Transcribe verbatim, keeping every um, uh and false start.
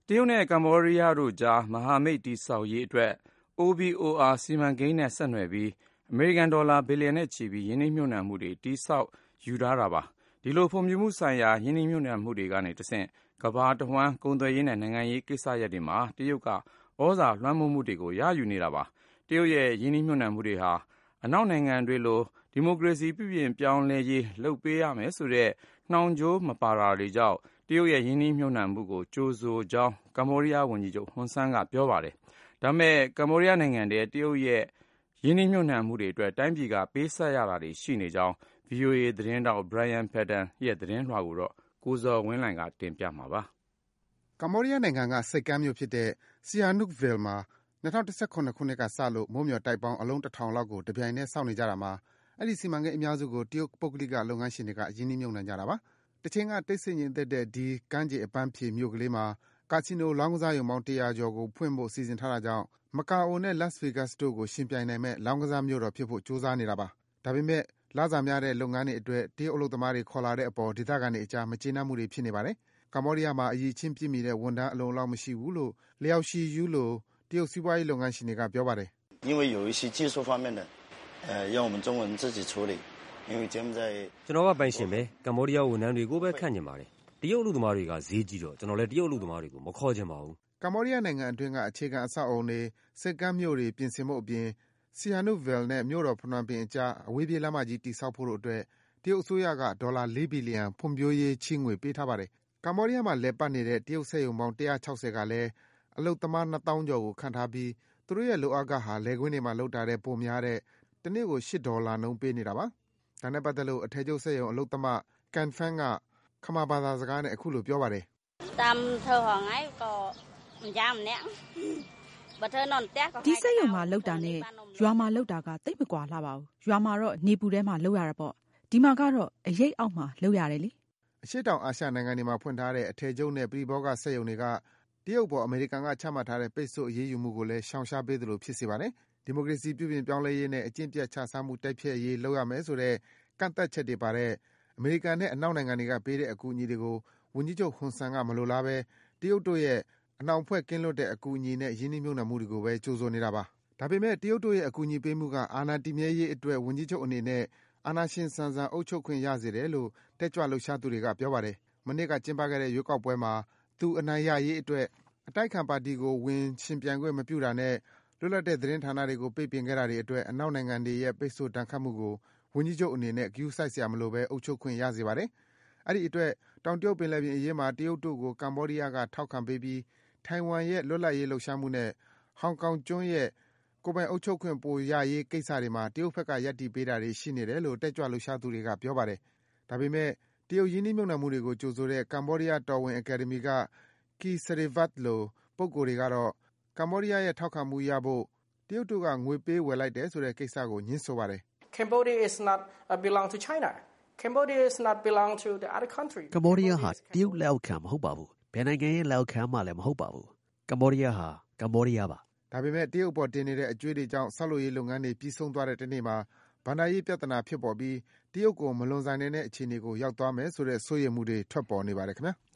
တရုတ်နဲ့ကမ္ဘောဒီးယားတို့ကြားမဟာမိတ်တည်ဆောက်ရေးအတွက် အို ဘီ အို အာ စီမံကိန်းနဲ့ဆက်နွယ်ပြီးအမေရိကန်ဒေါ်လာဘီလီယံနဲ့ချီပြီးရင်းနှီးမြှုပ်နှံမှုတွေတည်ဆောက်ယူထားတာပါ။ဒီလိုဖွံ့ဖြိုးမှုဆိုင်ရာရင်းနှီးမြှုပ်နှံမှုတွေကနေတဆင့်ကမ္ဘာတဝှမ်းကုန်သွယ်ရေးနဲ့နိုင်ငံရေးကိစ္စရပ်တွေမှာတရုတ်ကဩဇာလွှမ်းမိုးမှုတွေကိုရယူနေတာပါ။တရုတ်ရဲ့ရင်းနှီးမြှုပ်နှံမှုတွေဟာအနောက်နိုင်ငံတွေလိုဒီမိုကရေစီပြုပြင်ပြောင်းလဲရေးလုပ်ပေးရမယ်ဆိုတဲ့နှောင်ကြိုးမပါတာတွေကြောင့်တရုတ်ရဲ့ရင်းနှီးမြှုပ်နှံမှုကိုကြိုဆိုကြောင်းကမ္ဘောဒီးယားဝန်ကြီးချုပ်ဟွန်ဆန်းကပြောပါတယ်။ဒါပေမဲ့ကမ္ဘောဒီးယားနိုင်ငံထဲတရုတ်ရဲ့ရင်းနှီးမြှုပ်နှံမှုတွေအတွက်တိုင်းပြည်ကပေးဆပ်ရတာတွေရှိနေကြောင်း ဗွီအိုအေ သတင်းထောက် Brian Padden ရဲ့သတင်းလွှာကိုတော့ကိုဇော်ဝင်းလှိုင်ကတင်ပြမှာပါ။ကမ္ဘောဒီးယားနိုင်ငံကဆိပ်ကမ်းမြို့ဖြစ်တဲ့ Sihanoukville မှာ၂၀၁၇ခုနှစ်ကစလို့မိုးမျှော်တိုက်ပေါင်းအလုံးတထောင်လောက်ကိုတပြိုင်တည်းဆောက်နေကြတာမှာအဲဒီစီမံကိန်းအများစုကိုတရုတ်ပုဂ္ဂလိကလုပ်ငန်းရှင်တွေကရင်းနှီးမြှုပ်နှံကြတာပါ။တချိန်ကတိတ်ဆိတ်ငြိမ်သက်တဲ့ဒီကမ်းခြေအပန်းဖြေမြို့ကလေးမှာကာစီနိုလောင်းကစားရုံပေါင်းတရာကျော်ကိုဖွင့်ဖို့စီစဉ်ထားတာကြောင့်မကာအိုနဲ့ Las Vegas တို့ကိုယှဉ်ပြိုင်နိုင်မယ့်လောင်းကစားမြို့တော်ဖြစ်ဖို့ကြိုးစားနေတာပါ။ဒါပေမဲ့လစာများတဲ့လုပ်ငန်းတွေအတွက်တရုတ်အလုပ်သမားတွေခေါ်လာတဲ့အပေါ်ဒေသခံတွေအကြားမကျေနပ်မှုတွေဖြစ်နေပါတယ်။ကမ္ဘောဒီးယားမှာအရည်အချင်းပြည့်မီတဲ့ဝန်ထမ်းအလုံအလောက်မရှိဘူးလို့လျောက်ရှီယူလိုတရုတ်စီးပွားရေးလုပ်ငန်းရှင်တွေကပြောပါတယ်။因为有一些技术方面的呃让我们中文自己处理因为柬埔寨ကျွန်တော်ကပိုင်ရှင်ပဲကမ္ဘောဒီးယားဝန်ထမ်းတွေကိုပဲခန့်ကျင်ပါတယ်။တရုတ်လူသမားတွေကဈေးကြီးတော့ကျွန်တော်လည်းတရုတ်လူသမားတွေကိုမခေါ်ချင်ပါဘူး။ကမ္ဘောဒီးယားနိုင်ငံအတွင်းကအခြေခံအဆောက်အအုံတွေစစ်ကမ်းမြို့တွေပြင်ဆင်ဖို့အပြင် Sihanoukville နဲ့မြို့တော်ဖနွမ်ပင်အကြားအဝေးပြေးလမ်းမကြီးတည်ဆောက်ဖို့တို့အတွက်တရုတ်အစိုးရကဒေါ်လာ၄ဘီလီယံဖွံ့ဖြိုးရေးချေးငွေပေးထားပါတယ်။ကမ္ဘောဒီးယားမှာလည်ပတ်နေတဲ့တရုတ်စက်ရုံပေါင်း၁၆၀ကလည်းအလုပ်သမားနှစ်သောင်းကျော်ကိုခန့်ထားပြီးသူတို့ရဲ့လိုအပ်ကဟာလယ်ကွင်းတွေမှာလုပ်တာတဲ့ပိုများတဲ့တနေ့ကို၈ဒေါ်လာနှုန်းပေးနေတာပါ။ဒါနဲ့ပတ်သက်လို့အထည်ချုပ်စက်ရုံအလုပ်သမ Can Fan ကခမာဘာသာစကားနဲ့အခုလိုပြောပါတယ်။တမ်ထော်ဟောင်းငိုင်းក៏មិនយ៉ាងម្នាក់បើធ្វើនៅផ្ទះក៏ဒီစက်ရုံမှာလောက်တာနဲ့ရွာမှာလောက်တာကတိတ်မကွာလှပါဘူး။ရွာမှာတော့နေပူထဲမှာလောက်ရတာပေါ့။ဒီမှာကတော့အရိပ်အောက်မှာလောက်ရတယ်လေ။အရှေ့တောင်အာရှနိုင်ငံတွေမှာဖွင့်ထားတဲ့အထည်ချုပ်နဲ့ပြည်ဘောကစက်ရုံတွေကတရုတ်ပေါ်အမေရိကန်ကချမှတ်ထားတဲ့ပိတ်ဆို့အရေးယူမှုကိုလည်းရှောင်ရှားပေးသလိုဖြစ်စေပါတယ်။ဒီမိုကရေစီပြုပြင်ပြောင်းလဲရေးနဲ့အကျင့်ပြတ်ချစားမှုတိုက်ဖျက်ရေးလုပ်ရမယ်ဆိုတဲ့ကန့်သတ်ချက်တွေပါတဲ့အမေရိကန်နဲ့အနောက်နိုင်ငံတွေကပေးတဲ့အကူအညီတွေကိုဝန်ကြီးချုပ်ဟွန်ဆန်ကမလိုလားပဲတရုတ်တို့ရဲ့အနှောင်အဖွဲ့ကင်းလွတ်တဲ့အကူအညီနဲ့ရင်းနှီးမြှုပ်နှံမှုတွေကိုပဲကြိုဆိုနေတာပါ။ဒါပေမဲ့တရုတ်တို့ရဲ့အကူအညီပေးမှုကအာဏာတည်မြဲရေးအတွက်ဝန်ကြီးချုပ်အနေနဲ့အာဏာရှင်ဆန်ဆန်အုပ်ချုပ်ခွင့်ရစေတယ်လို့တက်ကြွလှုပ်ရှားသူတွေကပြောပါတယ်။မနေ့ကကျင်းပခဲ့တဲ့ရွေးကောက်ပွဲမှာသူအနိုင်ရရေးအတွက်အတိုက်ခံပါတီကိုဝင်ရှင်ပြိုင်ခွင့်မပြုတာနဲ့လွတ်လပ်တဲ့သတင်းဌာနတွေကိုပိတ်ပင်ခဲ့တာတွေအတွက်အနောက်နိုင်ငံတွေရဲ့ပိတ်ဆို့ဒဏ်ခတ်မှုကိုဝန်ကြီးချုပ်အနေနဲ့ဂရုစိုက်စရာမလိုပဲအုပ်ချုပ်ခွင့်ရစေပါတယ်။အဲဒီအတွက်တောင်တရုတ်ပင်လယ်ပြင်အရေးမှာတရုတ်တို့ကိုကမ္ဘောဒီးယားကထောက်ခံပေးပြီးထိုင်ဝမ်ရဲ့လွတ်လပ်ရေးလှုပ်ရှားမှုနဲ့ဟောင်ကောင်ကျွန်းရဲ့ကိုယ်ပိုင်အုပ်ချုပ်ခွင့်ပိုရရေးကိစ္စတွေမှာတရုတ်ဘက်ကရပ်တည်ပေးတာတွေရှိနေတယ်လို့တက်ကြွလှုပ်ရှားသူတွေကပြောပါတယ်။ဒါပေမဲ့တရုတ်ရင်းနှီးမြှုပ်နှံမှုတွေကိုကြိုဆိုတဲ့ကမ္ဘောဒီးယားတော်ဝင်အကယ်ဒမီက Ky Sereyvat လိုပုဂ္ဂိုလ်တွေကတော့ကမ္ဘောဒီးယားရဲ့ထောက်ခံမှုရဖို့တရုတ်တို့ကငွေပေးဝယ်လိုက်တယ်ဆိုတဲ့ကိစ္စကိုညှင်းဆိုပါတယ်။ Cambodia is not belong to China. Cambodia is not belong to the other country. ကမ္ဘောဒီးယားဟာတရုတ်လက်အောက်ခံမဟုတ်ပါဘူး။ဘယ်နိုင်ငံရဲ့လက်အောက်ခံမှလည်းမဟုတ်ပါဘူး။ကမ္ဘောဒီးယားဟာကမ္ဘောဒီးယားပါ။ဒါပေမဲ့တရုတ်ပေါ်တင်နေတဲ့အကြွေးတွေကြောင့်ဆောက်လုပ်ရေးလုပ်ငန်းတွေပြီးဆုံးသွားတဲ့တနေ့မှာဘဏ္ဍာရေးပြဿနာဖြစ်ပေါ်ပြီးတရုတ်ကိုမလွန်ဆန်တဲ့အခြေအနေကိုရောက်သွားမယ်ဆိုတဲ့စိုးရိမ်မှုတွေထွက်ပေါ်နေပါတယ်ခင်ဗျာ။